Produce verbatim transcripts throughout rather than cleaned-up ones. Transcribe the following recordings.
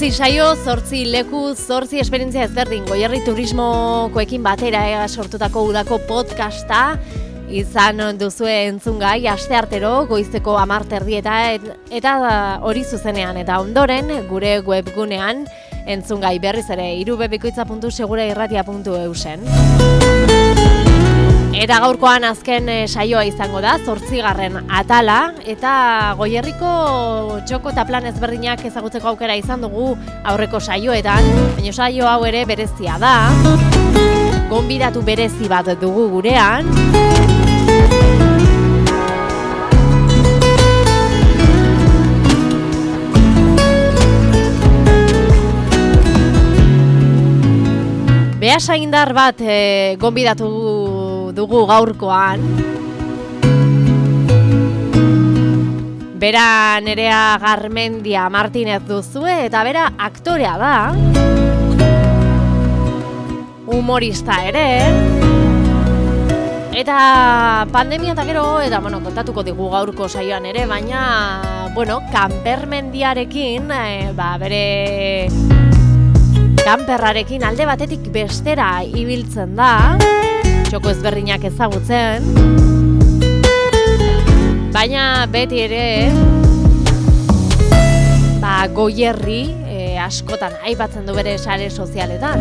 Zortzi saio, zortzi leku, zortzi esperientzia ezberdin, Goierri turismokoekin batera ega sortutako udako podcasta izan duzue entzungai, asteartero, goizeko hamar terdieta eta hori zuzenean, eta ondoren gure webgunean entzungai berriz ere irubebikoitza puntu segurairratia puntu eusen. Eta gaurkoan azken saioa izango da, zortzigarren atala, eta Goierriko txoko eta plan ezberdinak ezagutzeko aukera izan dugu aurreko saioetan, baina saio hau ere berezia da, gonbidatu berezi bat dugu gurean, beasaindar bat e, gonbidatu dugu gaurkoan. Bera Nerea Garmendia Martinez duzue eta bera aktorea da. Humorista ere. Eta pandemia eta gero, eta bueno, kontatuko digu gaurko saioan ere, baina, bueno, kanpermendiarekin, e, ba, bere kanperrarekin alde batetik bestera ibiltzen da, txoko ezberdinak ezagutzen, baina beti ere ba, Goierri e, askotan aipatzen du bere sare sozialetan.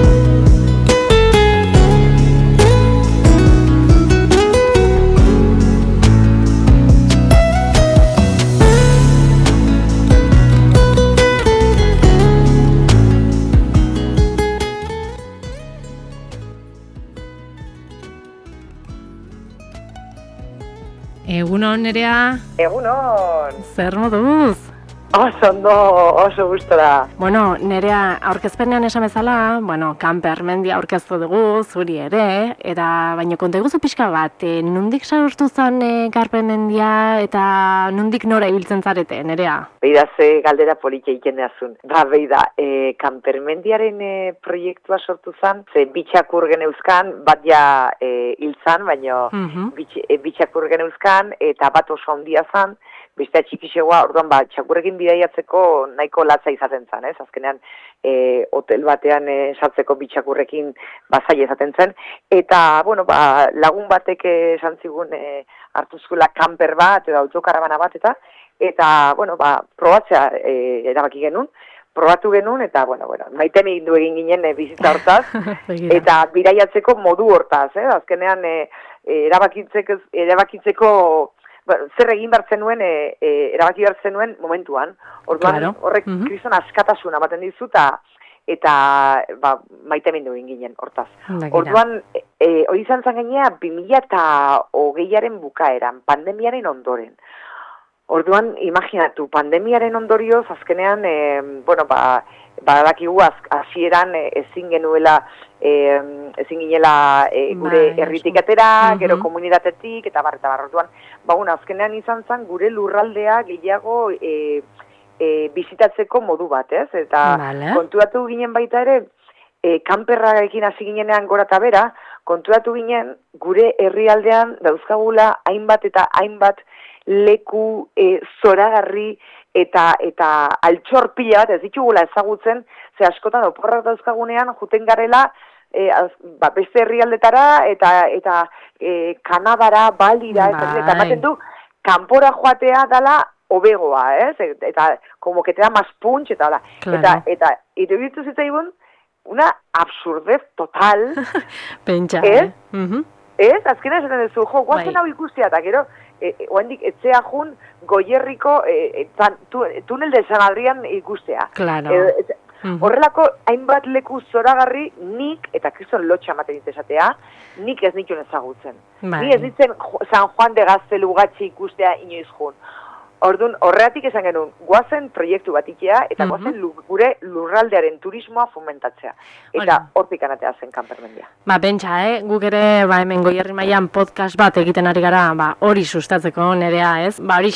Egunon, Nerea. Egunon. Zer moduz? Oso ondo, oso gustora. Bueno, Nerea, aurkezpenean esan bezala, bueno, kanpermendia aurkeztu dugu, zuri ere, eta baina konta eguzu pixka bat, e, nondik sartu zen e, kanpermendia eta nondik nora ibiltzen zarete, Nerea? Beida, ze galdera politia egiten dazun. Ba, beida, e, kanpermendiaren e, proiektua sortu zen, ze bitxakur geneuzkan, bat ja e, hil zan, baina uh-huh. bitx, e, bitxakur geneuzkan, eta bat oso handia zan, beste txikisegoa, orduan, ba, txakurrekin bidaiatzeko nahiko latza izaten zen, ez? Azkenean, e, hotel batean e, sartzeko bitxakurrekin bazai izaten zen. Eta, bueno, ba, lagun batek esan zigun e, hartu zuela kamper bat, edo autokarabana bat, eta, eta bueno, ba, probatzea e, erabaki genuen, probatu genuen, eta, bueno, bueno, maiten egin du egin ginen e, bizitza hortaz, eta bidaiatzeko modu hortaz, eh? Azkenean, e, erabakitzeko, erabakitzeko zer egin behar zenuen, e, e, erabaki behar zenuen momentuan. Orduan, claro. Horrek uh-huh. kriston askatasuna ematen dizu, eta, eta ba, maite mindu egin ginen, hortaz. Dakira. Orduan, e, hori izan zen gainea, bi mila hogeiaren bukaeran, pandemiaren ondoren. Orduan, imaginatu, pandemiaren ondorioz, azkenean, e, bueno, ba, badakigu hasieran e, ezin genuela, e, ezin ginela e, gure herritik atera, uh-huh. gero komunitatetik, eta bar, eta bar, orduan, ba, una, azkenean izan zen gure lurraldea gehiago e, e, bizitatzeko modu bat, ez? Eta vale. Konturatu ginen baita ere, e, kanperrarekin hasi ginenean gora eta bera, konturatu ginen gure herrialdean dauzkagula hainbat eta hainbat leku e, zoragarri eta eta altxor pila bat ez ditugula ezagutzen, ze askotan oporrak dauzkagunean juten garela e, az, ba, beste herrialdetara eta eta e, Kanadara, Balira, eta ematen du kanpora joatea dala hobegoa, ez? Eta como que te da más punch eta da. Claro. Eta eta iruditu zitzaigun una absurdez total. Pentsa, eh? eh? Uh-huh. Ez, azkena esaten duzu, jo, guazen hau ikustia, eta gero, e, e, oendik, etzea jun Goierriko e, zan, tu, tunel de San Adrian ikustea. Claro. E, et, uh-huh. Horrelako, hainbat leku zoragarri, nik, eta kriston lotxa ematen esatea, nik ez nituen ezagutzen. Bai. Ni ez nitzen San Juan de Gaztelugatxe ikustea inoiz jun. Orduan, horreatik esan genuen, guazen proiektu bat ikia, eta uh-huh. guazen lu, gure lurraldearen turismoa fomentatzea. Eta hortik anatea zen kanpermendia. Ba, pentsa, eh? Guk ere, ba, hemen Goierri mailan podcast bat egiten ari gara, ba, hori sustatzeko, Nerea, ez? Ba, horixe,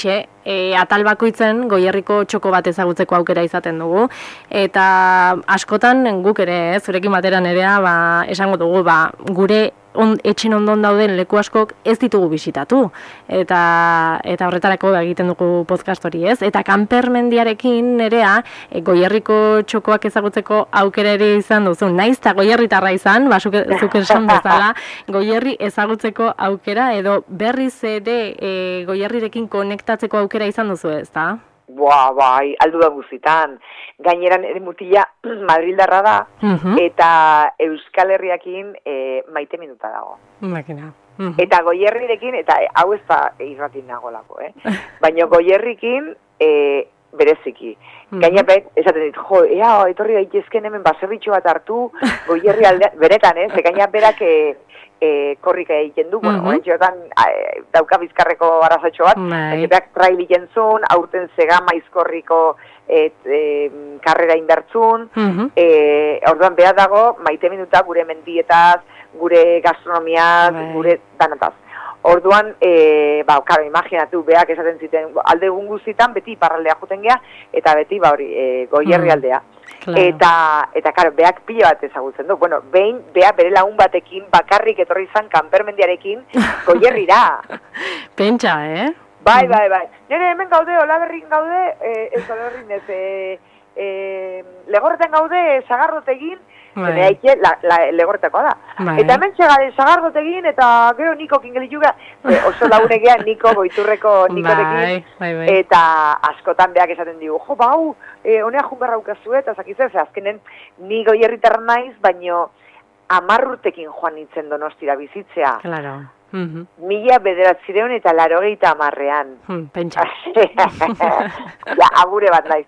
e, atal bakoitzen Goierriko txoko bat ezagutzeko aukera izaten dugu, eta askotan guk ere, zurekin batera Nerea, ba, esango dugu, ba, gure on, etxen ondon dauden leku askok ez ditugu bisitatu, eta eta horretarako egiten dugu podcast hori, ez? Eta Kanper mendiarekin Nerea, e, Goierriko txokoak ezagutzeko aukera ere izan duzu, naiz eta Goierritarra izan, ba, zuk, zuk esan bezala, Goierri ezagutzeko aukera, edo berriz ere e, Goierrirekin konektatzeko aukera izan duzu, ez da? Boa, bai, aldu da guzitan. Gaineran ere mutila Madrildarra da, uh-huh. eta Euskal Herriakin e, maite minuta dago. Makina. Uh-huh. Eta Goierrirekin, eta e, hau ez da irratin nagolako, eh? Baina Goierrikin e, bereziki. Uh-huh. Gaina bet, esaten dit, jo, ea, etorri daitezken hemen baserritxo bat hartu, Goierri aldean, beretan, eh? Ze gaina berak e, E, korrika egiten du, bueno, uh-huh. orentxoetan e, dauka bizkarreko arazatxo bat, berak trail egiten zuen, aurten zegama izkorriko et, e, karrera inbertzun, uh-huh. e, orduan behar dago, maite minuta gure mendietaz, gure gastronomiaz, uh-huh. gure danataz. Orduan, e, ba, karo, imaginatu, beak esaten ziten, alde egun guztitan, beti iparraldea juten gea, eta beti, ba, hori, e, Goierri uh-huh. aldea. Claro. Eta, eta, karo, beak pilo bat ezagutzen du. Bueno, behin, bea bere lagun batekin, bakarrik etorri izan Kanper mendiarekin, Goierrira. Pentsa, eh? Bai, bai, bai. Nire hemen gaude, Olaberrin gaude, eh, ez Olaberrin ez, eh, eh, Legorretan gaude, Sagardotegin, zene haike, la, la, Legorretakoa da. Bai. Eta hemen txegade, Sagardotegin, eta gero Niko kingelituga, eh, oso lagunegea Niko, Goiturreko Nikorekin, bai, bai, bai. Eta askotan beak esaten digu, jo, bau, e, honea junberra ukazu, eta zakitzen, ze azkenen ni Goierritar naiz, baino hamar urtekin joan nintzen Donostira bizitzea. Claro. Uh-huh. Mila bederatzireun eta larogeita hamarrean. Hmm, pentsa. Ja, agure bat naiz.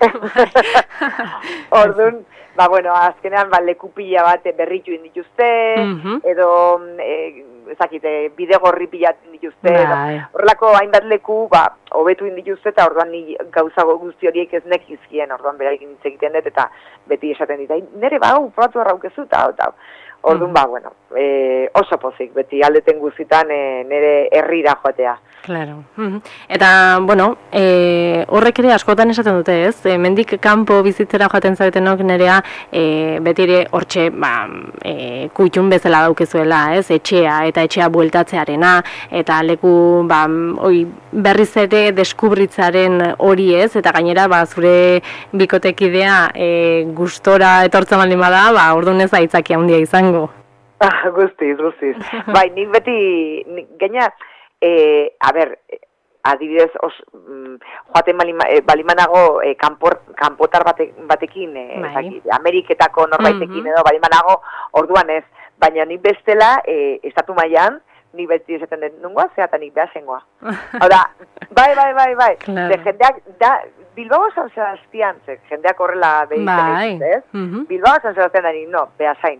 Orduan, ba, bueno, azkenean, ba, leku pila bat berritu indituzte, uh-huh. edo, e, ezakite, bidegorri pila indituzte, horrelako hainbat leku, ba, hobetu indituzte, eta orduan ni gauza guzti horiek ez nekizkien, orduan berarekin hitz egiten dut, eta beti esaten dit, nere, ba, hau, probatu erraukezu, eta, eta, orduan, ba, bueno, e, oso pozik, beti aldeten guztitan e, nire herrira joatea. Claro. Eta, bueno, e, horrek ere askotan esaten dute, ez? E, mendik kanpo bizitzera joaten zaretenok Nerea, e, beti ere hortxe, ba, e, kutxun bezala daukezuela, ez? Etxea eta etxea bueltatzearena, eta leku, ba, oi, berriz ere deskubritzaren hori, ez? Eta gainera, ba, zure bikotekidea e, gustora etortzen baldin bada, ba, orduan ez aitzaki handia izango. Ah, guztiz, guztiz. Bai, nik beti, nik, gaina, E, a ber, adibidez, os, mm, joaten balima, e, balimanago e, kanpor, kanpotar bate, batekin, e, zaki, Ameriketako norbaitekin mm-hmm. edo balimanago, orduan ez, baina nik bestela, e, estatu mailan, nik beti esaten den nungoa, zehata nik beha zengoa. Hora, bai, bai, bai, bai, claro. Ze jendeak, da, Bilbao San Sebastian, ze jendeak horrela behitzen egin, ez? Mm-hmm. Bilbao San Sebastian da nik, no, beha zain.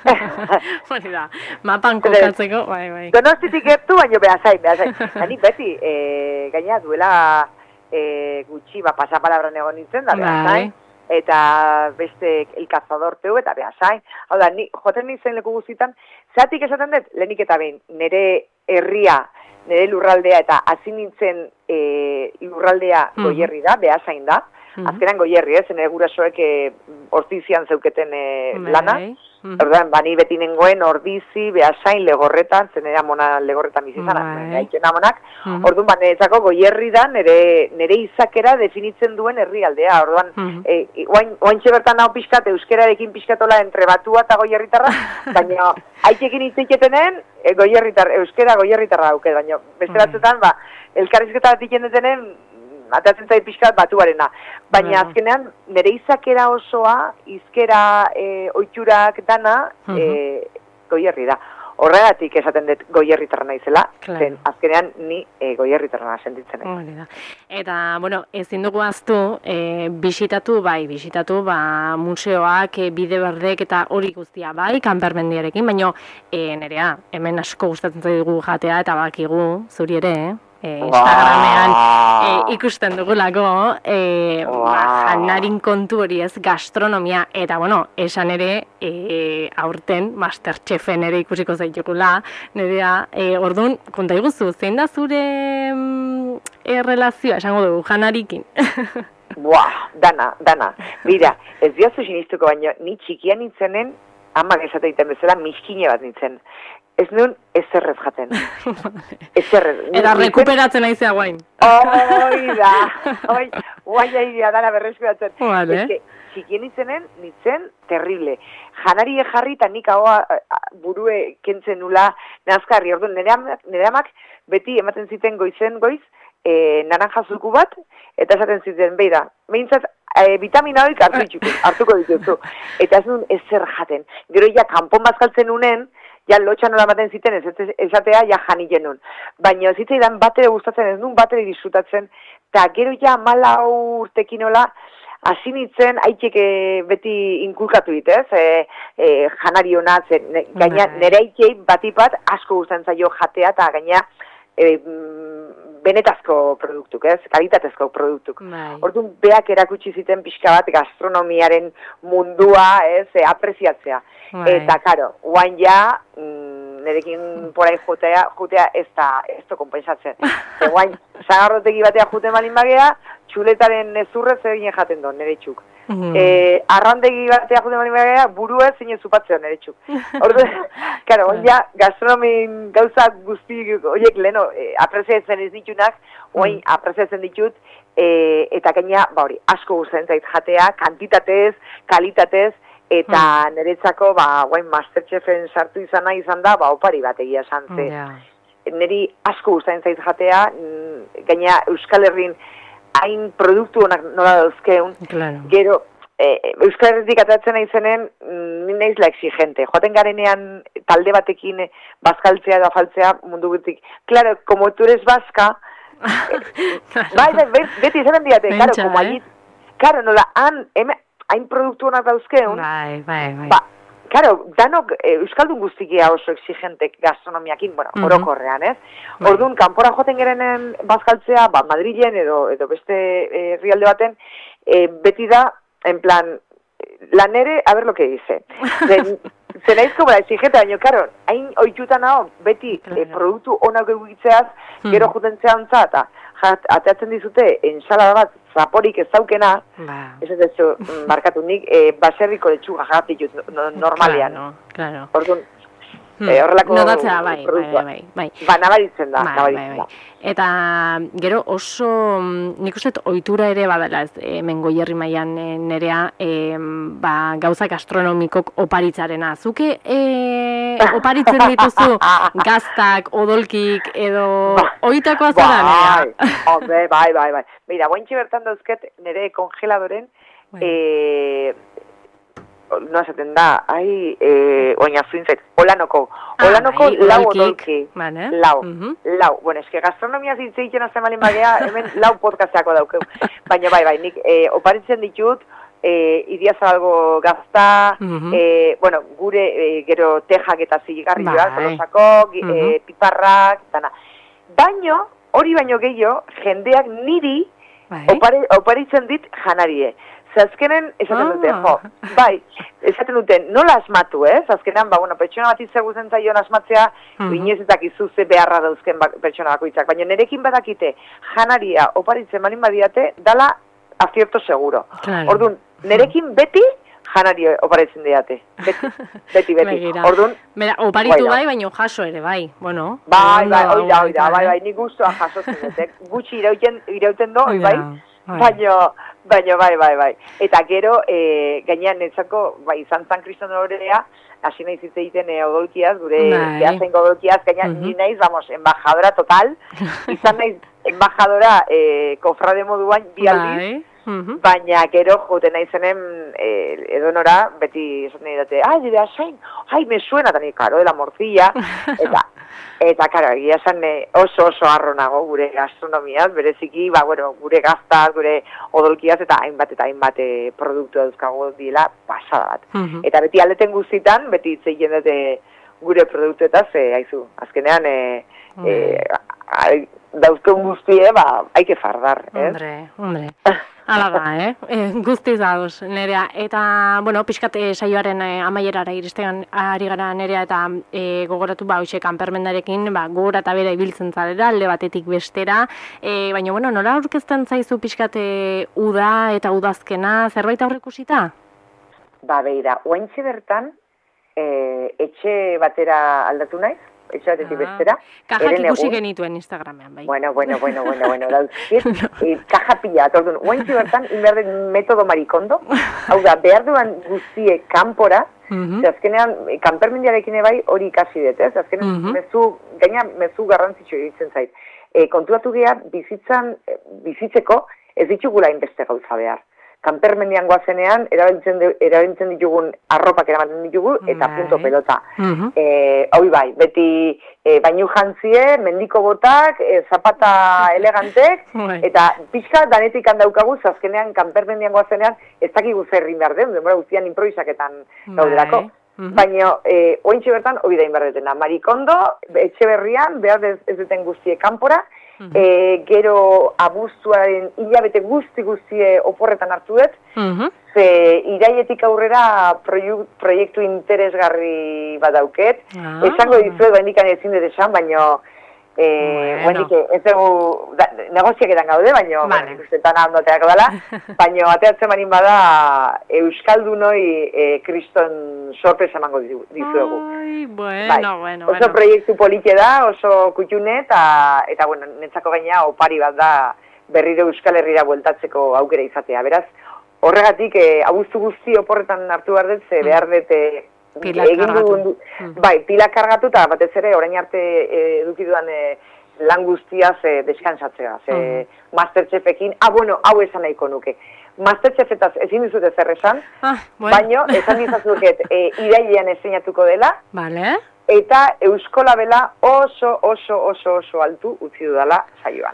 Hori da, mapan kokatzeko, bai, bai. Donostitik gertu, baino beha zain, beha zain. Nik beti, e, gaina duela e, gutxi, ba, pasapalabran egon nintzen, da beha zain. Eta beste el cazador teu eta beha zain. Hau da, ni, joten nintzen leku guztitan, zeatik esaten dut, lehenik eta behin, nire herria, nire lurraldea, eta hasi nintzen e, lurraldea mm-hmm. Goierri da, beha zain da. Mm-hmm. Azkenan Goierri, ez, nire gurasoek e, ordizian zeuketen e, lana. Mm-hmm. Orduan, bani beti nengoen ordizi, behasain, legorretan, zen ere amona legorretan bizizana, gaitzen amonak. Mm-hmm. Orduan, ba, niretzako Goierri da, nire, nire izakera definitzen duen herrialdea. Orduan, mm-hmm. e, oain, oain txebertan hau pixkat, euskerarekin pixkatola entrebatua eta Goierritarra, baina haitekin itzeiketenen, e, Goierritar, euskera Goierritarra dauket, baina beste batzutan, ba, elkarrizketa bat ikendetenen, atatzen zait pixkat batuarena. Baina yeah. azkenean, nire izakera osoa, izkera e, oitxurak dana, uh-huh. e, Goierri da. Horregatik esaten dut Goierritarra naizela, claro. Zen azkenean ni e, Goierritarra sentitzen nahi. Eta, bueno, ezin dugu aztu, e, bisitatu, bai, bisitatu, ba, museoak, e, bide berdek eta hori guztia, bai, Kanper mendiarekin, baina e, Nerea, hemen asko gustatzen zaigu jatea eta bakigu, zuri ere, eh? e, Instagramean e, ikusten dugulako, e, ba, janarin kontu hori ez, gastronomia, eta bueno, esan ere, e, aurten, Masterchefen ere ikusiko zaitugula, nerea, e, orduan, konta iguzu, zein da zure mm, e, relazioa, esango dugu, janarikin? Buah, dana, dana. Bira, ez diozu sinistuko baino, ni txikian nintzenen, amak esate egiten bezala, miskine bat nintzen. Ez nuen ezerrez jaten. Ezerrez. Eta rekuperatzen aizea guain. Oi da, oi, guain airea dana berreskuratzen. Vale. Ez que, txikien nintzenen, nintzen, terrible. Janari jarri eta nik haua burue kentzen nula nazkarri. Orduan, nire amak beti ematen ziten goizen goiz, E, naranja zuku bat, eta esaten ziten, beira, behintzat, e, vitamina horik hartu dituko, hartuko dituzu. Eta ez nuen ezer jaten. Gero ja, kanpon bazkaltzen unen, ja lotxa nola ematen ziten, ez, ez, esatea ja janiken nun. Baina zitzaidan batere gustatzen, ez nuen batere disfrutatzen, eta gero ja mala urtekin nola, hasi nintzen, haitxek beti inkulkatu dit, ez? E, e, janari hona, gaina nire haitxei batipat asko gustatzen zaio jatea, eta gaina, E, benetazko produktuk, ez? Kalitatezko produktuk. Orduan, beak erakutsi ziten pixka bat gastronomiaren mundua, ez? E, apreziatzea. Bai. Eta, karo, guain ja, mm, nerekin porai jotea, jotea ez da, ez da kompensatzen. E, guain, zagarrotegi batea juten balin bagea, txuletaren ezurrez egin jaten do, nere txuk. Mm-hmm. E, arrandegi batea juten balin bagea, buruez zine zupatzeo nere txuk. Orduan, karo, guain ja, gastronomin gauza guzti, oiek leno, e, apreziatzen ez ditunak, guain mm. apreziatzen ditut, e, eta gaina, ba hori, asko gustatzen zait jatea, kantitatez, kalitatez, eta hmm. niretzako, ba, guain Masterchefen sartu izana izan da, ba, opari bat egia esan ze. Yeah. Niri asko gustatzen zait jatea, gaina Euskal Herrin hain produktu honak nola dauzkeun, claro. Gero, e, Euskal Herritik atatzen naizenen, ni naiz la exigente. Joaten garenean talde batekin bazkaltzea edo afaltzea mundu gutik. Claro, como tú eres vasca, bai, bai, beti izaten diate, claro, como allí, claro, nola, han, hemen, hain produktu honak dauzkeun. Bai, bai, bai. Ba, karo, danok e, Euskaldun guztikia oso exigentek gastronomiakin, bueno, uh-huh. orokorrean, ez? Bai. Orduan, kanpora joaten gerenen bazkaltzea, ba, Madrilen edo, edo beste herrialde e, baten, e, beti da, en plan, la nere, a ver lo que dice. Zenaizko bera exigente, baina, karo, hain oitutan hau, beti claro. e, produktu onak egitzeaz, hmm. gero juten zeantza, eta ateatzen dizute, ensalada bat, zaporik ez daukena, ba. Ez ez ez markatu nik, e, baserriko letxuga jagatitut no, normalean. Claro, claro. Orduan, hmm. e, horrelako notatzea, bai, bai, bai, bai. Ba, nabaritzen da, bai, nabaritzen bai, bai. da. Eta gero oso, nik uste ohitura ere badala, ez, hemen Goierri mailan nerea, e, ba, gauza gastronomikok oparitzarena. Zuke e, oparitzen dituzu gaztak, odolkik, edo ba, oitakoa zara nerea? Hombre, bai, bai, bai. Beira, guaintxe bertan dauzket nire kongeladoren, bai. e, no esaten da, ai, e, oina zuintzet, Olanoko. Olanoko ah, bai, lau odolki. Vale. Lau, uh-huh. lau. Bueno, eske gastronomia zintzeiten azten malin bagea, hemen lau podcastako daukeu. Baina bai, bai, nik e, oparitzen ditut, e, idiazalgo gazta, uh-huh. e, bueno, gure e, gero tejak eta zigarrioak, kolosako, uh-huh. e, piparrak, dana. Baino, hori baino gehiago, jendeak niri bai. opari, oparitzen dit janarie. Azkenen, esaten dute, jo, bai, esaten duten, nola asmatu, ez? Azkenean, ba, bueno, pertsona bat izagutzen zaion asmatzea, uh-huh. inoiz eta gizuze beharra dauzken ba, pertsona bakoitzak, baina nerekin badakite janaria oparitzen malin badiate, dala acierto seguro. Claro. Orduan, nerekin beti janaria oparitzen diate. Beti, beti, beti. Orduan, Bera, oparitu bai, bai, baina jaso ere, bai, bueno. Bai, bai, oida, oida, bai, bai, nik guztua jasotzen dute. Gutxi irauten, irauten do, bai, baina, baina, bai, bai, bai. Eta gero, e, gainean netzako, bai, izan zan kriston horrea, hasi nahi zitzeiten e, odolkiaz, gure behazen odolkiaz, gainean uh-huh. ni naiz, vamos, embajadora total, izan naiz embajadora e, kofrade moduan bi aldiz, uh-huh. baina gero joten naizenen e, edonora, beti esan nahi dute, ai, dira, sain, ai, me suena, eta ni, karo, de la morcilla, eta, eta, karo, egia esan oso oso arro nago gure gastronomiaz, bereziki, ba, bueno, gure gaztaz, gure odolkiaz, eta hainbat eta hainbat produktu dauzkago dila pasada bat. Uh-huh. Eta beti aldeten guztitan, beti itzeien dute gure produktuetaz, e, haizu, azkenean, e, eh, dauzken guztie, ba, haike fardar, eh? Hombre, hombre. Hala da, eh? E, guztiz dauz, Nerea. Eta, bueno, pixkat e, saioaren e, amaierara iristen ari gara Nerea, eta e, gogoratu ba, hoxe kanpermendarekin, ba, gogora eta bera ibiltzen zarela, alde batetik bestera. E, baina, bueno, nola aurkezten zaizu pixkat e, uda eta udazkena, zerbait aurreikusita? Ba, beira, oaintxe bertan, e, etxe batera aldatu naiz, etxe batetik ah, bestera. Kajak ikusi genituen Instagramean, bai. Bueno, bueno, bueno, bueno, bueno, dauzkiet, no. e, kaja pila, atordun, oaintxe bertan, inberden metodo marikondo, hau da, behar duan guztie kanpora, uh -huh. azkenean, kanpermendiarekin bai hori ikasi dut, ez? Azkenean, uh -huh. mezu, gaina mezu garrantzitsu egiten zait. E, konturatu geha, bizitzan, bizitzeko, ez ditugula inbeste gauza behar. Kanpermendian goazenean, erabiltzen, de, erabiltzen ditugun arropak eramaten ditugu, eta bai. Punto pelota. Uh-huh. e, hoi bai, beti e, bainu jantzie, mendiko botak, e, zapata elegantek, bai. Eta pixka danetik handaukagu, azkenean kanpermendian goazenean, ez dakigu zerrin behar den, denbora guztian improvisaketan gaudelako. Uh-huh. Baina, e, ointxe bertan, hori da inberdetena. Marikondo, etxe berrian, behar ez, ez duten guztie kanpora, Uh-huh. E, gero abuztuaren hilabete guzti guztie oporretan hartu dut, uh-huh. Ze iraietik aurrera proiektu, proiektu interesgarri badauket. Ah. Esango dizuet, bendikan ezin dut esan, baina e, bueno. ez dugu negoziaketan gaude, baina vale. Ikustetan handoteak dela, baina ateatzen manin bada Euskaldunoi e, kriston sorpresa emango dizuegu. Ai, bueno, bai. bueno, oso bueno. Proiektu polite da, oso kutxune, eta, eta bueno, netzako gaina opari bat da berriro Euskal Herrira bueltatzeko aukera izatea. Beraz, horregatik, e, abuztu guzti oporretan hartu behar dut, ze behar dut egin dugun, bai, pilak kargatu, eta batez ere, orain arte eduki dudan e, lan guztiaz e, deskansatzea. Ze, uh-huh. Masterchefekin, ah, bueno, hau esan nahiko nuke. Masterchefetaz ezin dizut ezer esan, ah, bueno. Baina esan dizazuket e, irailean esteinatuko dela, vale. Eta Euskolabela oso, oso, oso, oso altu utzi dudala saioan.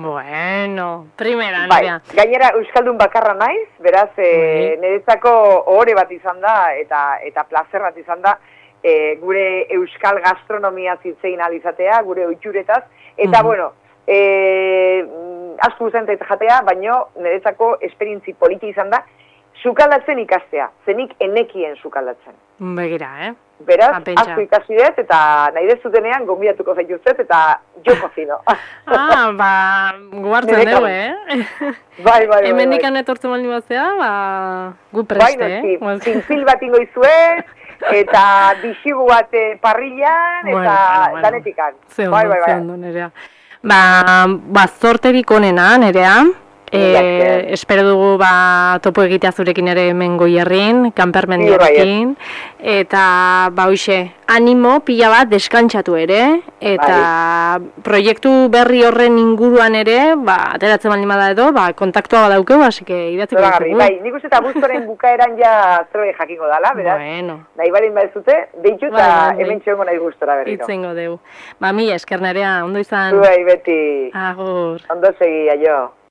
Bueno, primera, bai, gainera Euskaldun bakarra naiz, beraz, e, niretzako ohore bat izan da, eta eta plazer bat izan da, e, gure Euskal gastronomia zitzein alizatea, gure oitxuretaz, eta uh-huh. bueno, e, asko guzentzait jatea, baina niretzako esperientzi politi izan da, sukaldatzen ikastea, zenik enekien sukaldatzen. Begira, eh? Beraz, asko ikasi dut, eta nahi dezutenean gonbidatuko zaituzet, eta jo kozino. Ah, ba, guartzen dugu, eh? Bai, bai, bai. Hemen dikan etortzen baldin batzea, ba, gu preste, eh? Bai, no, zintzil bat ingo izuet, eta bixigu bat parrillan, eta bueno, bueno, bueno. Danetikan. Zeondo, bai, bai, bai. Zeondo, Nerea. Ba, ba, zorterik onena, Nerea. E, espero dugu ba, topo egitea zurekin ere hemen Goierrin, kanpermendiarekin, eta ba hoxe, animo pila bat deskantsatu ere, eta bai. Proiektu berri horren inguruan ere, ba, ateratzen baldin bada edo, ba, kontaktua badaukeu, hasi que idatziko ditugu. Bai, nik uste eta abuztuaren bukaeran ja zerbait jakingo dala, beraz, bueno. Nahi balin badezute, deitu eta bai, bai, hemen txongo nahi gustora berriro. Itzengo deu. Ba, mi esker Nerea, ondo izan. Zuei beti. Agur. Ondo segi, aio.